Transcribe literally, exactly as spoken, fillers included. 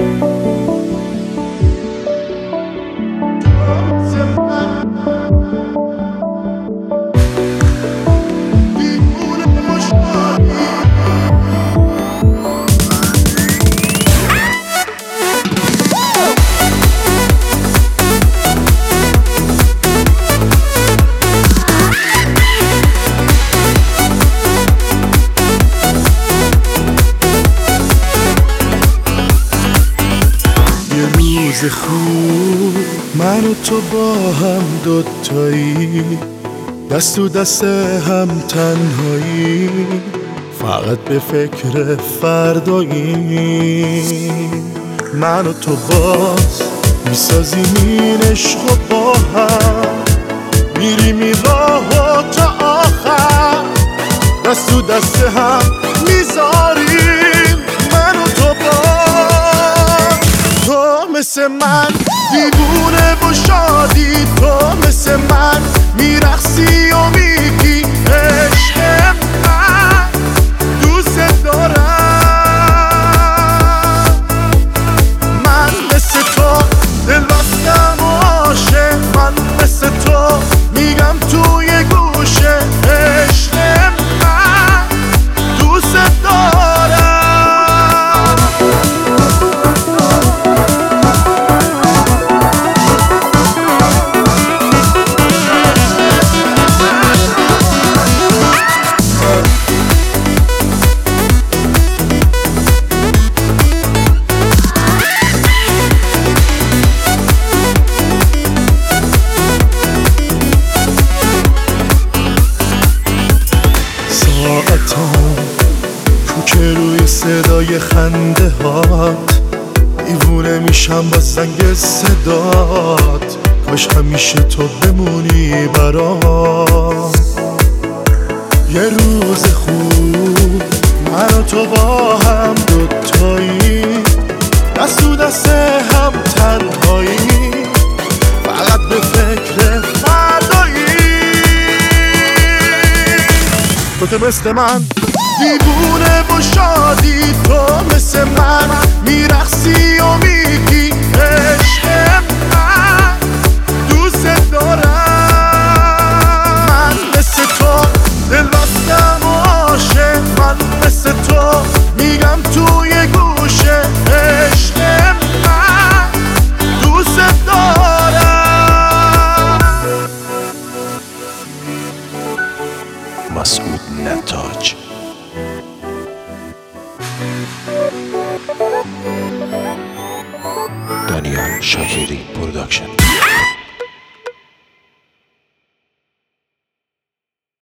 روز خوب من و تو با هم دوتایی، دست تو دست هم تنهایی، فقط به فکر فردایی. من و تو باز میسازیم این عشق و با هم میریم این راه و تا آخر دست تو دست هم میذاریم. من و تو باز، تو مثل من دیوونه و شادی، تو مثل من میرقصی و میگی عشق من دوست دارم. من مثل تو دل بستم و عاشق، من مثل تو میگم توی گوشه عشق من دوست دارم. ساعتام کوکه روی صدای خنده هات، دیوونه میشم با زنگ صدات، کاش همیشه تو بمونی برام. یه روز خوب من و تو با هم دوتایی، دست تو دست هم تنهایی، فقط به فکر فردایی. تو مثل من دیوونه و شادی، تو مثل من میرقصی و میگی عشق من دوست دارم. من مثل تو دل بستم و عاشق، من مثل تو میگم توی گوشه عشق من دوست دارم. مسعود نتاج. دانیال شاکری پروداکشن.